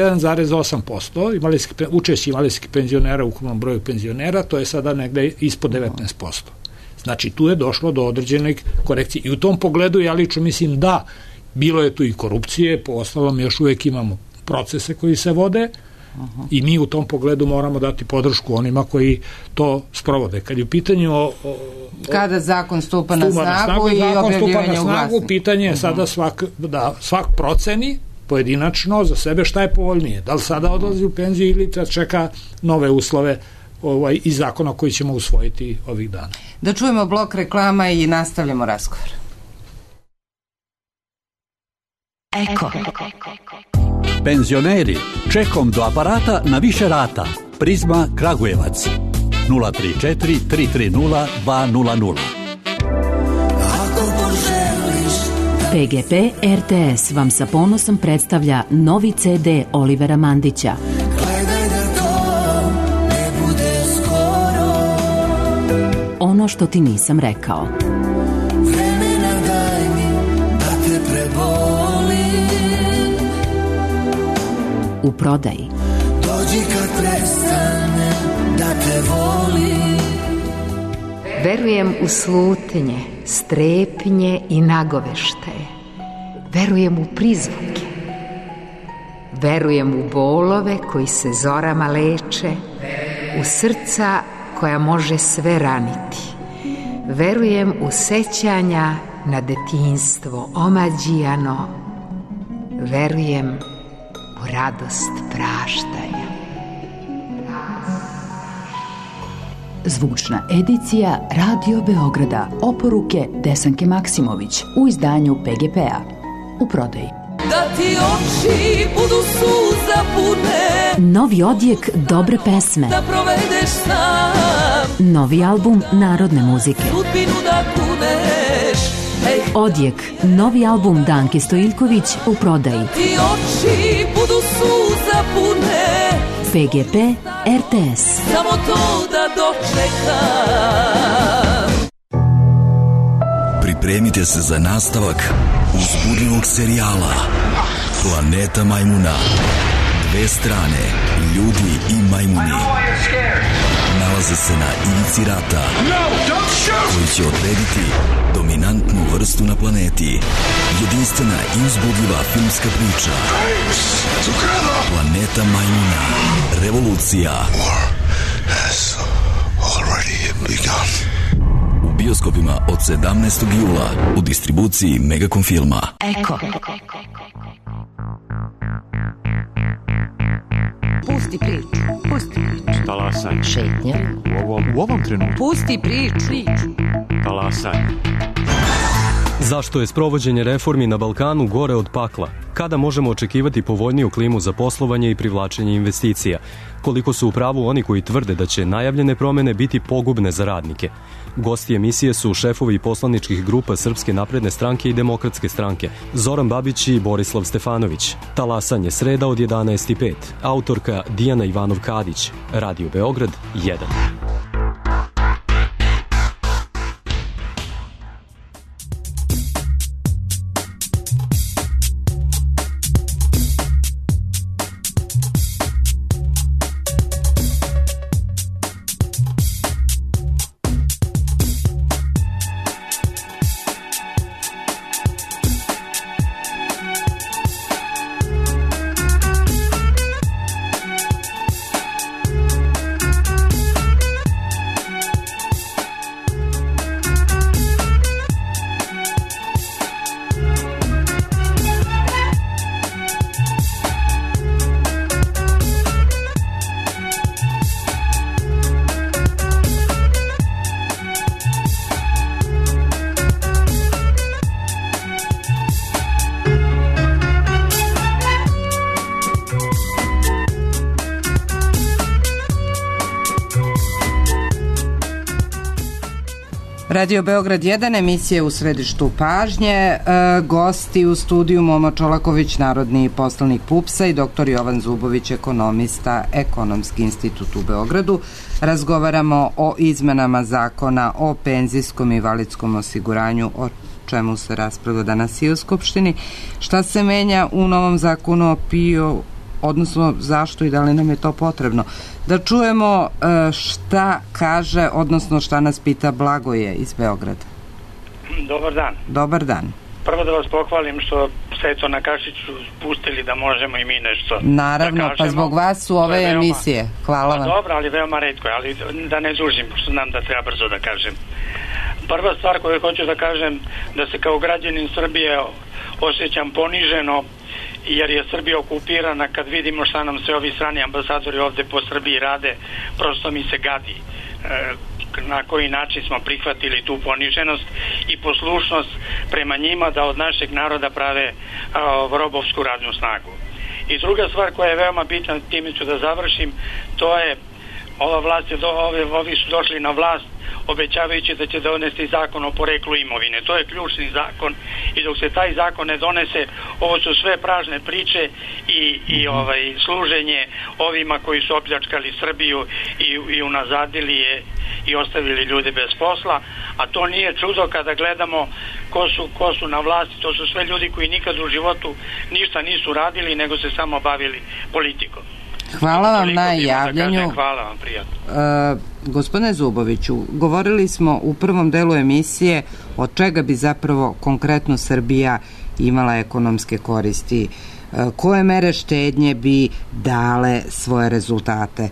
21,8% učešće invalidskih penzionera u ukupnom broju penzionera, to je sada negde ispod 19%. Znači, tu je došlo do određenih korekcije. I u tom pogledu ja lično mislim da bilo je tu i korupcije, po osnovom još uvek imamo procese koji se vode i mi u tom pogledu moramo dati podršku onima koji to sprovode. Kad je u pitanju kada zakon stupa na snagu i objavljivanje u glasniku. Pitanje je sada svak proceni pojedinačno za sebe šta je povoljnije. Da li sada odlazi u penziju ili da čeka nove uslove iz zakona koji ćemo usvojiti ovih dana. Da čujemo blok reklama i nastavljamo razgovor. Eko. Penzioneri, čekom do aparata na više rata. Prizma Kragujevac 034 330 200. PGP RTS vam sa ponosom predstavlja novi CD Olivera Mandića. Ono što ti nisam rekao. Vremena daj mi da te prebolim. U prodaji. Dođi kad prestane da te volim. Verujem u slutnje, strepnje i nagoveštaje. Verujem u prizvuke. Verujem u bolove koji se zorama leče. U srca koja može sve raniti. Verujem u sećanja na detinjstvo omađijano. Verujem u radost praštanja. Zvučna edicija Radio Beograda. Oporuke Desanke Maksimović u izdanju PGP-a. U prodaji. Da ti oči budu suza pune. Novi odjek dobre pesme. Da provedeš sam. Novi album narodne muzike. Sudbinu da kuneš. Odjek, novi album Danke Stojiljković u prodaji. Ti oči budu suza pune. PGP RTS. Samo to da dočekam. pripremite se za nastavak uzbudljivog serijala Planeta majmuna. Dve strane, ljudi i majmuni, nalaze se na ivici rata koji će odrediti dominantnu vrstu na planeti. Jedinstvena i uzbudljiva filmska priča Planeta majmuna. Revolucija u bioskopima od 17. jula u distribuciji Megacom filma. Eko. Pusti priču. Talasaj. Šetnja. U ovom trenutku. Pusti priču. Talasaj. Zašto je sprovođenje reformi na Balkanu gore od pakla? Kada možemo očekivati povoljniju klimu za poslovanje i privlačenje investicija? Koliko su u pravu oni koji tvrde da će najavljene promene biti pogubne za radnike? Gosti emisije su šefovi poslaničkih grupa Srpske napredne stranke i Demokratske stranke, Zoran Babić i Borislav Stefanović. Talasanje sreda od 11:05. Autorka Dijana Ivanov-Kadić. Radio Beograd 1. Radio Beograd 1, emisije u središtu pažnje. Gosti u studiju Momo Čolaković, narodni poslanik PUPS-a, i dr. Jovan Zubović, ekonomista, Ekonomski institut u Beogradu. Razgovaramo o izmenama zakona o penzijskom i invalidskom osiguranju, o čemu se raspravlja danas i u Skupštini. Šta se menja u novom zakonu o PIO, odnosno zašto i da li nam je to potrebno? Da čujemo šta kaže, odnosno šta nas pita Blagoje iz Beograda. Dobar dan. Dobar dan. Prvo da vas pohvalim što ste to na kašiću pustili da možemo i mi nešto. Naravno, da pa zbog vas su ove emisije. Hvala vam. Dobro, ali veoma retko, ali da ne dužim, što znam da treba brzo da kažem. Prva stvar koju hoću da kažem, da se kao građanin Srbije osjećam poniženo, jer je Srbija okupirana. Kad vidimo šta nam se ovi strani ambasadori ovde po Srbiji rade, prosto mi se gadi na koji način smo prihvatili tu poniženost i poslušnost prema njima da od našeg naroda prave robovsku radnu snagu. I druga stvar koja je veoma bitna, time ću da završim, to je ova vlast, ovi su došli na vlast obećavajući da će donesti zakon o poreklu imovine. To je ključni zakon i dok se taj zakon ne donese, ovo su sve pražne priče i služenje ovima koji su opljačkali Srbiju i unazadili je i ostavili ljude bez posla, a to nije čudo kada gledamo ko su na vlasti. To su sve ljudi koji nikad u životu ništa nisu radili, nego se samo bavili politikom. Hvala vam na javljanju. Hvala vam, prijatno. Gospodine Zuboviću, govorili smo u prvom delu emisije od čega bi zapravo konkretno Srbija imala ekonomske koristi, koje mere štednje bi dale svoje rezultate.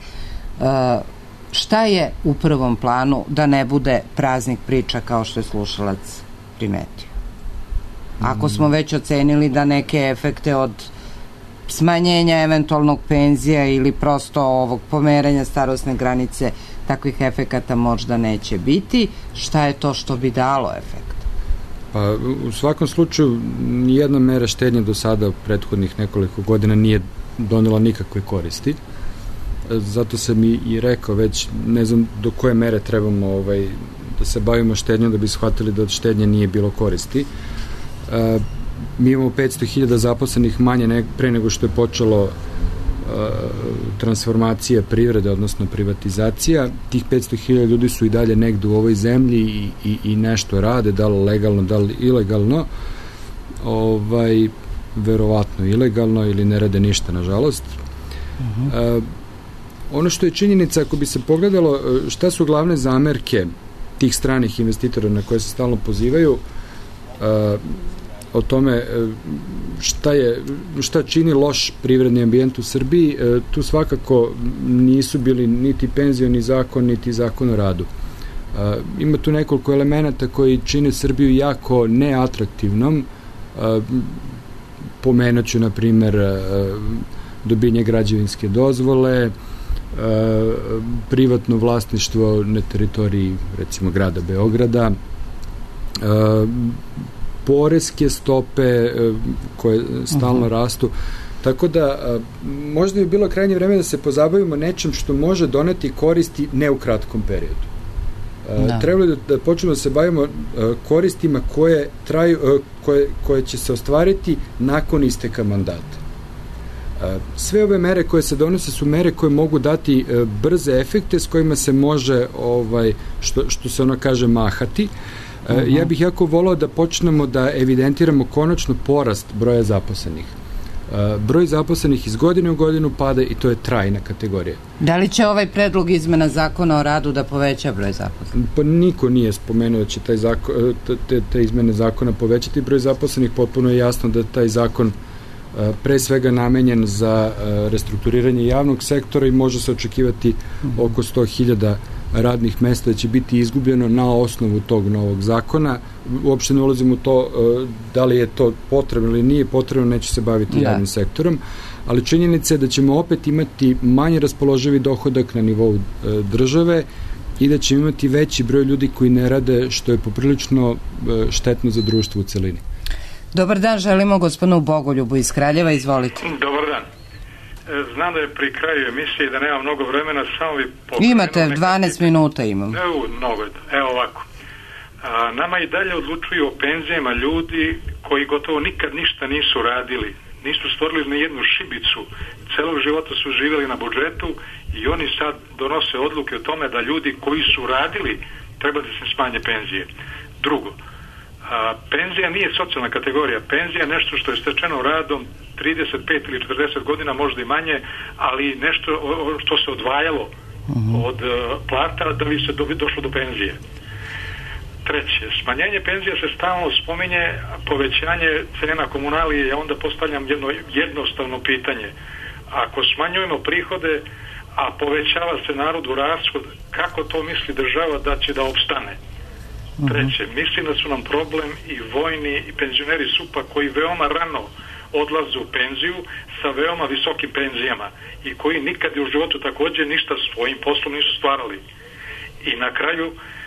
Šta je u prvom planu da ne bude praznih priča kao što je slušalac primetio? Ako smo već ocenili da neke efekte od smanjenja eventualnog penzija ili prosto ovog pomeranja starosne granice, takvih efekata možda neće biti, šta je to što bi dalo efekt? Pa, u svakom slučaju nijedna mera štednje do sada u prethodnih nekoliko godina nije donela nikakve koristi. Zato sam i rekao već, ne znam do koje mere trebamo da se bavimo štednjom da bi shvatili da od štednje nije bilo koristi. Mi imamo 500.000 zaposlenih manje pre nego što je počelo transformacija privrede, odnosno privatizacija. Tih 500.000 ljudi su i dalje negde u ovoj zemlji i nešto rade, da li legalno, da li ilegalno, verovatno ilegalno ili ne rade ništa, nažalost. Ono što je činjenica, ako bi se pogledalo šta su glavne zamerke tih stranih investitora na koje se stalno pozivaju, o tome šta čini loš privredni ambijent u Srbiji, tu svakako nisu bili niti penzioni zakon, niti zakon o radu. Ima tu nekoliko elemenata koji čine Srbiju jako neatraktivnom. Pomenuću, na primer, dobijanje građevinske dozvole, privatno vlasništvo na teritoriji, recimo, grada Beograda, poreske stope koje stalno rastu. Tako da možda bi bilo krajnje vreme da se pozabavimo nečem što može doneti koristi ne u kratkom periodu. Trebalo da počnemo da se bavimo koristima koje traju, koje će se ostvariti nakon isteka mandata. Sve ove mere koje se donose su mere koje mogu dati brze efekte s kojima se može, što se ono kaže, mahati. Ja bih jako volao da počnemo da evidentiramo konačno porast broja zaposlenih. Broj zaposlenih iz godine u godinu pada i to je trajna kategorija. Da li će ovaj predlog izmena zakona o radu da poveća broj zaposlenih? Pa niko nije spomenuo da će te izmene zakona povećati broj zaposlenih. Potpuno je jasno da taj zakon pre svega namenjen za restrukturiranje javnog sektora i može se očekivati oko 100.000 radnih mesta da će biti izgubljeno na osnovu tog novog zakona. Uopšte ne ulazim u to da li je to potrebno ili nije potrebno, neće se baviti javnim sektorom, ali činjenica je da ćemo opet imati manje raspoloživi dohodak na nivou države i da ćemo imati veći broj ljudi koji ne rade, što je poprilično štetno za društvo u celini. Dobar dan, želimo gospodinu Bogoljubu iz Kraljeva, izvolite. Dobar dan. Znam da je pri kraju emisije i da nema mnogo vremena, samo bi... Imate 12 minuta imam. Mnogo je to. Evo ovako. Nama i dalje odlučuju o penzijama ljudi koji gotovo nikad ništa nisu radili. Nisu stvorili ni jednu šibicu. Celog života su živjeli na budžetu i oni sad donose odluke o tome da ljudi koji su radili treba da se smanje penzije. Drugo, penzija nije socijalna kategorija. Penzija je nešto što je stečeno radom 35 ili 40 godina, možda i manje, ali nešto što se odvajalo od plata da bi se došlo do penzije. Treće, smanjenje penzija se stalno spominje, povećanje cena komunalije, ja onda postavljam jedno jednostavno pitanje. Ako smanjujemo prihode, a povećava se narodu rashod, kako to misli država da će da opstane? Treće, mislim da su nam problem i vojni i penzioneri SUP-a koji veoma rano odlaze u penziju sa veoma visokim penzijama i koji nikad u životu također ništa svojim poslom nisu stvarali. I na kraju,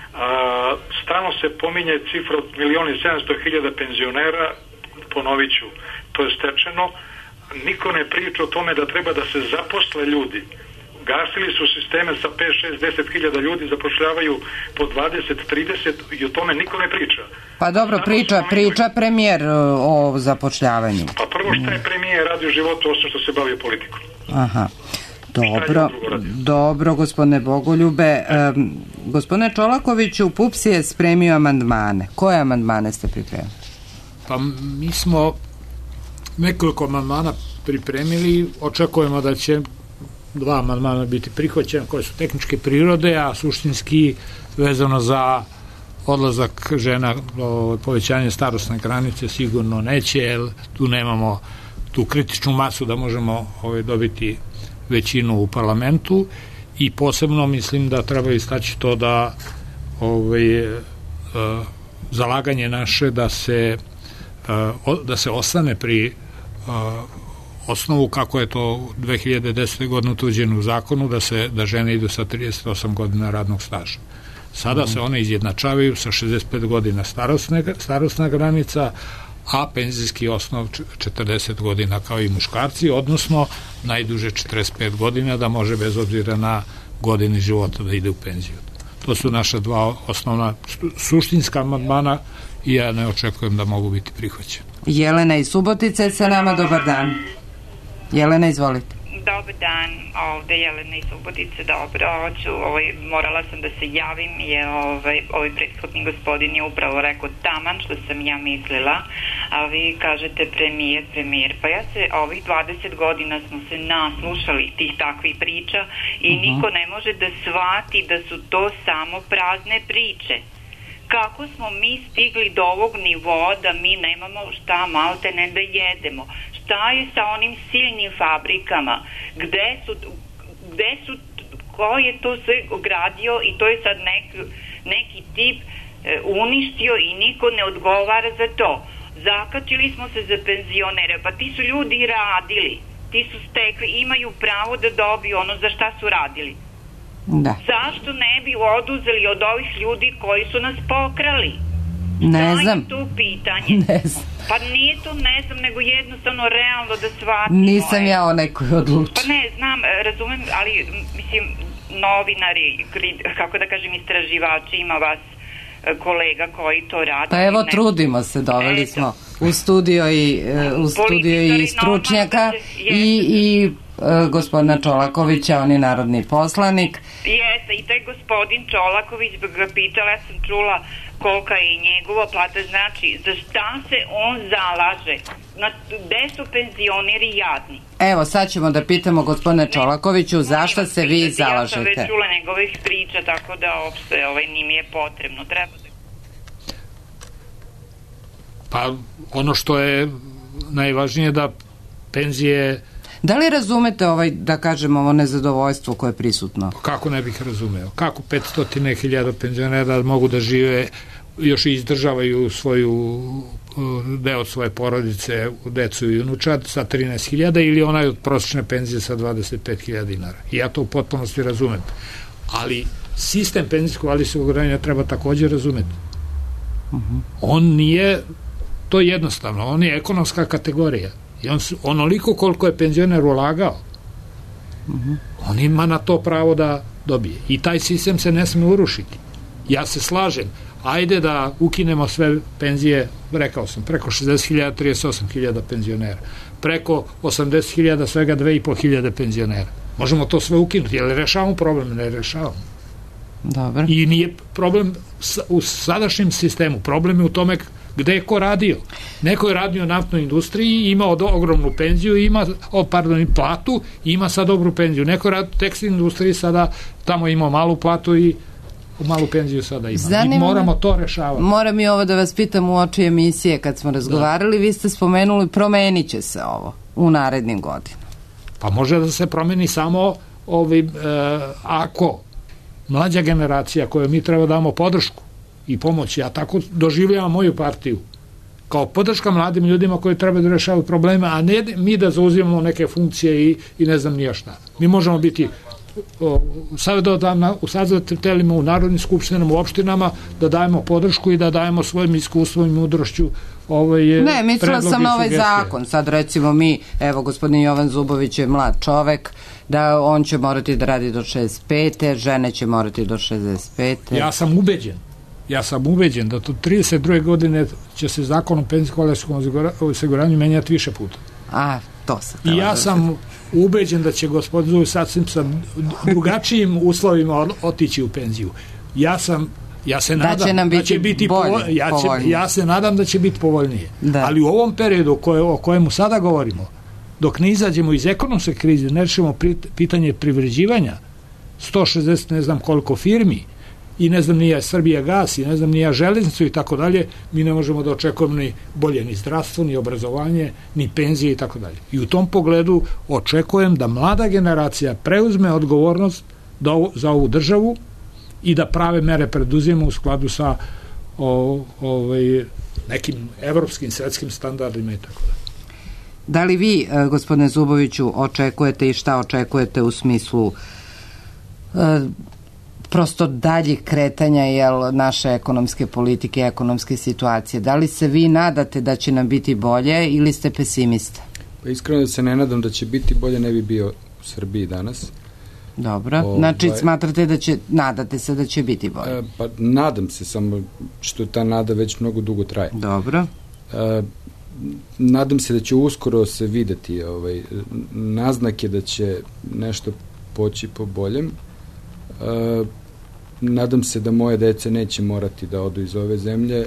stalno se pominje cifra od 1.700.000 penzionera, ponovit ću, to je stečeno, niko ne priča o tome da treba da se zaposle ljudi. Gasili su sisteme sa 5, 6, 10.000 ljudi, zapošljavaju po 20, 30 i o tome niko ne priča. Pa dobro, priča premijer o zapošljavanju. Pa prvo šta je premijer radi u životu osim što se bavio politikom? Aha. Dobro, gospodine Bogoljube. Gospodine Čolakoviću, PUPS je spremio amandmane. Koje amandmane ste pripremili? Pa mi smo nekoliko amandmana pripremili, očekujemo da će 2 amandmana biti prihvaćene koje su tehničke prirode, a suštinski vezano za odlazak žena, povećanje starosne granice sigurno neće, jer tu nemamo tu kritičnu masu da možemo dobiti većinu u parlamentu i posebno mislim da treba istaći to da zalaganje naše da se ostane pri osnovu kako je to 2010. godine utvrđeno u zakonu da žene idu sa 38 godina radnog staža. Sada se one izjednačavaju sa 65 godina starosna granica, a penzijski osnov 40 godina kao i muškarci, odnosno najduže 45 godina da može bez obzira na godine života da ide u penziju. To su naša 2 osnovna suštinska amandmana i ja ne očekujem da mogu biti prihvaćeni. Jelena iz Subotice sa nama, dobar dan. Jelena, izvolite. Dobar dan, ovde Jelena iz Subotice, dobro, morala sam da se javim, jer ovaj prethodni gospodin je upravo rekao taman što sam ja mislila, a vi kažete premijer, pa ja se ovih 20 godina smo se naslušali tih takvih priča i niko ne može da shvati da su to samo prazne priče. Kako smo mi stigli do ovog nivoa da mi nemamo šta malte ne da jedemo? Šta je sa onim silnim fabrikama? Gde su, ko je to sve gradio i to je sad neki tip uništio i niko ne odgovara za to. Zakačili smo se za penzionere, pa ti su ljudi radili, ti su stekli, imaju pravo da dobiju ono za šta su radili. Da. Zašto ne bi oduzeli od ovih ljudi koji su nas pokrali? Ne znam. Šta je tu pitanje? Ne znam. Pa nije to ne znam, nego jednostavno realno da shvatimo. Nisam ja onaj koji odluči. Pa ne, znam, razumem, ali mislim, novinari, kako da kažem, istraživači, ima vas kolega koji to radi. Pa evo, trudimo se, doveli smo u studio i stručnjaka i gospodina Čolakovića, on je narodni poslanik. Jeste, i taj gospodin Čolaković bi ga pitala, ja sam čula kolika je njegova plata, znači za šta se on zalaže, gde su penzioneri jadni. Evo, sad ćemo da pitamo gospodine Čolakoviću, zašto se vi zalažete? Ja sam već čula njegovih priča, tako da uopšte nije mi je potrebno, treba da... Pa ono što je najvažnije da penzije... Da li razumete da kažem, ovo nezadovoljstvo koje je prisutno? Kako ne bih razumeo? Kako 500.000 penzionera mogu da žive, još i izdržavaju deo svoje porodice, decu i unučad sa 13.000 ili onaj od prosječne penzije sa 25.000 dinara? I ja to u potpunosti razumem. Ali sistem penzijskog invalidskog osiguranja treba također razumeti. On nije to jednostavno, on je ekonomska kategorija. I onoliko koliko je penzioner ulagao, on ima na to pravo da dobije. I taj sistem se ne smije urušiti. Ja se slažem, ajde da ukinemo sve penzije, rekao sam, preko 60.000, 38.000 penzionera, preko 80.000, svega 2.500 penzionera. Možemo to sve ukinuti, jer rešavamo problem, ne rešavamo. Dobro. I nije problem u sadašnjem sistemu, problem je u tome gde je ko radio. Neko je radio u naftnoj industriji, imao ogromnu penziju, platu, ima sad dobru penziju. Neko je radio u tekstilnoj industriji, sada tamo imao malu platu i malu penziju sada ima. Mi moramo to rešavati. Moram i ovo da vas pitam u oči emisije kad smo razgovarali, vi ste spomenuli promenit će se ovo u narednim godinama. Pa može da se promeni samo ako mlađa generacija kojoj mi treba damo podršku i pomoć, ja tako doživljavam moju partiju kao podrška mladim ljudima koji treba da rešavaju probleme, a ne mi da zauzimamo neke funkcije i ne znam nija šta. Mi možemo biti u savjetodavnim telima, u narodnim skupštinama, u opštinama, da dajemo podršku i da dajemo svojim iskustvom i mudrošću Ne, mislila sam na ovaj zakon. Sad recimo evo gospodin Jovan Zubović je mlad čovek, da on će morati da radi do 65. žene će morati do 65. Ja sam ubeđen da do 32. godine će se zakon o penzijskom osiguranju menjati više puta. I ja sam ubeđen da će gospodin Zubović sasvim sa drugačijim uslovima otići u penziju. Ja se nadam da će biti povoljnije. Ja se nadam da će biti povoljnije. Ali u ovom periodu o kojemu sada govorimo, dok ne izađemo iz ekonomske krize, ne rešimo pitanje privređivanja, 160 ne znam koliko firmi, i ne znam nija Srbija gas, i ne znam nija železnicu i tako dalje, mi ne možemo da očekujemo ni bolje ni zdravstvo, ni obrazovanje, ni penzije i tako dalje. I u tom pogledu očekujem da mlada generacija preuzme odgovornost za ovu državu i da prave mere preduzima u skladu sa nekim evropskim, svetskim standardima i tako dalje. Da li vi, gospodine Zuboviću, očekujete i šta očekujete u smislu prosto daljih kretanja naše ekonomske politike, ekonomske situacije? Da li se vi nadate da će nam biti bolje ili ste pesimista? Pa iskreno da se ne nadam da će biti bolje, ne bi bio u Srbiji danas. Dobro, znači smatrate nadate se da će biti bolje? Pa nadam se, samo što ta nada već mnogo dugo traje. Dobro. nadam se da će uskoro se videti naznake da će nešto poći po boljem. Nadam se da moje dece neće morati da odu iz ove zemlje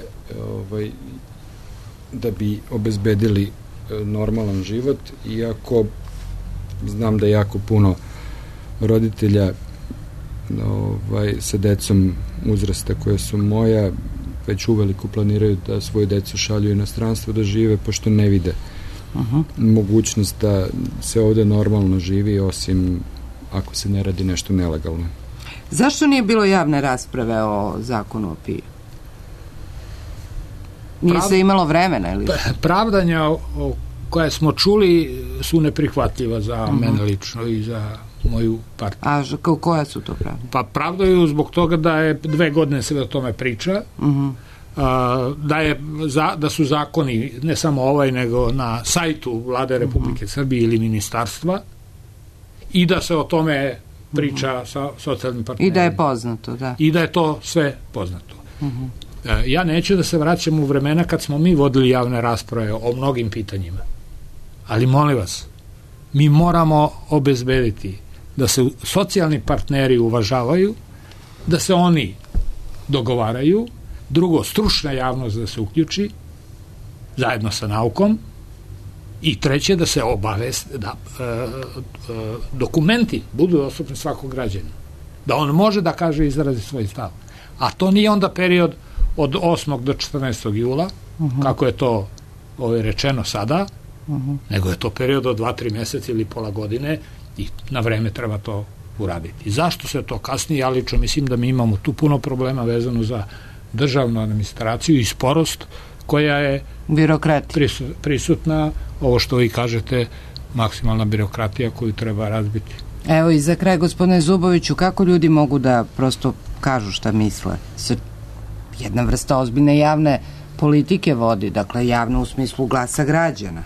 da bi obezbedili normalan život, iako znam da jako puno roditelja sa decom uzrasta koja su moja već uveliko planiraju da svoju decu šalju u inostranstvo da žive, pošto ne vide mogućnost da se ovde normalno živi, osim ako se ne radi nešto nelegalno. Zašto nije bilo javne rasprave o zakonu o PIO? Nije se imalo vremena ili? Pravdanja koje smo čuli su neprihvatljiva za mene lično i za moju partiju. A koja su to pravda? Pa pravdaju zbog toga da je 2 godine se o tome priča, da su zakoni, ne samo ovaj, nego na sajtu Vlade Republike Srbije ili ministarstva, i da se o tome priča sa socijalnim partnerima. I da je poznato, da. I da je to sve poznato. Ja neću da se vraćam u vremena kad smo mi vodili javne rasprave o mnogim pitanjima. Ali molim vas, mi moramo obezbediti da se socijalni partneri uvažavaju, da se oni dogovaraju, drugo, stručna javnost da se uključi zajedno sa naukom, i treće, da se dokumenti budu dostupni svakog građana, da on može da kaže i izrazi svoj stav. A to nije onda period od 8. do 14. jula, kako je to rečeno sada, nego je to period od 2-3 meseca ili pola godine, i na vreme treba to uraditi. Zašto se to kasnije? Ja lično mislim da mi imamo tu puno problema vezano za državnu administraciju i sporost koja je prisutna, ovo što vi kažete, maksimalna birokratija koju treba razbiti. Evo i za kraj, gospodine Zuboviću, kako ljudi mogu da prosto kažu šta misle? Jedna vrsta ozbiljne javne politike vodi, dakle javno u smislu glasa građana.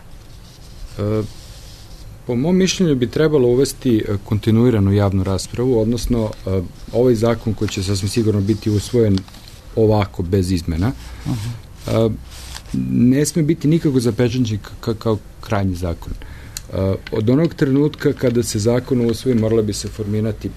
Po mom mišljenju bi trebalo uvesti kontinuiranu javnu raspravu, odnosno ovaj zakon koji će sasvim sigurno biti usvojen ovako, bez izmena, ne sme biti nikako zapečenčen kao krajnji zakon. Od onog trenutka kada se zakon usvoji, moralo bi se formirati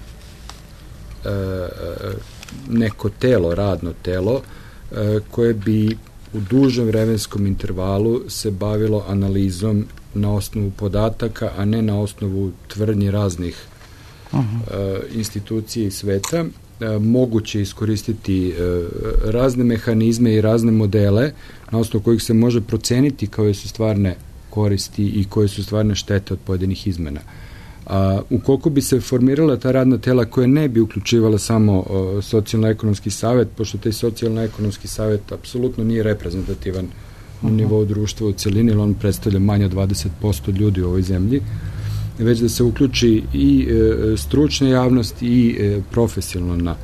neko telo, radno telo, koje bi u dužem vremenskom intervalu se bavilo analizom na osnovu podataka, a ne na osnovu tvrdnji raznih institucija i sveta. Moguće iskoristiti razne mehanizme i razne modele na osnovu kojih se može proceniti koje su stvarne koristi i koje su stvarne štete od pojedinih izmena. Ukoliko bi se formirala ta radna tela koja ne bi uključivala samo socijalno-ekonomski savet, pošto taj socijalno-ekonomski savet apsolutno nije reprezentativan na nivou društva u celini, jer on predstavlja manje od 20% ljudi u ovoj zemlji, već da se uključi i stručna javnost i profesionalna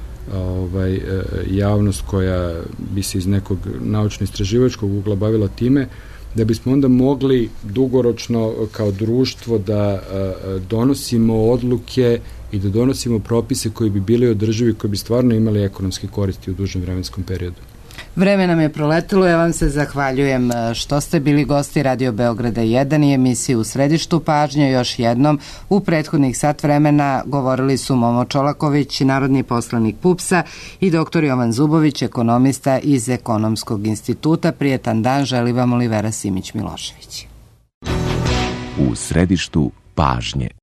javnost koja bi se iz nekog naučno-istraživačkog ugla bavila time, da bismo onda mogli dugoročno kao društvo da donosimo odluke i da donosimo propise koji bi bili održivi, koji bi stvarno imali ekonomske koristi u dužem vremenskom periodu. Vreme nam je proletilo, ja vam se zahvaljujem što ste bili gosti Radio Beograda 1 i emisije U središtu pažnje. Još jednom, u prethodnih sat vremena govorili su Momo Čolaković, narodni poslanik PUPS-a, i dr. Jovan Zubović, ekonomista iz Ekonomskog instituta. Prijetan dan želi vam Olivera Simić-Milošević. U središtu pažnje.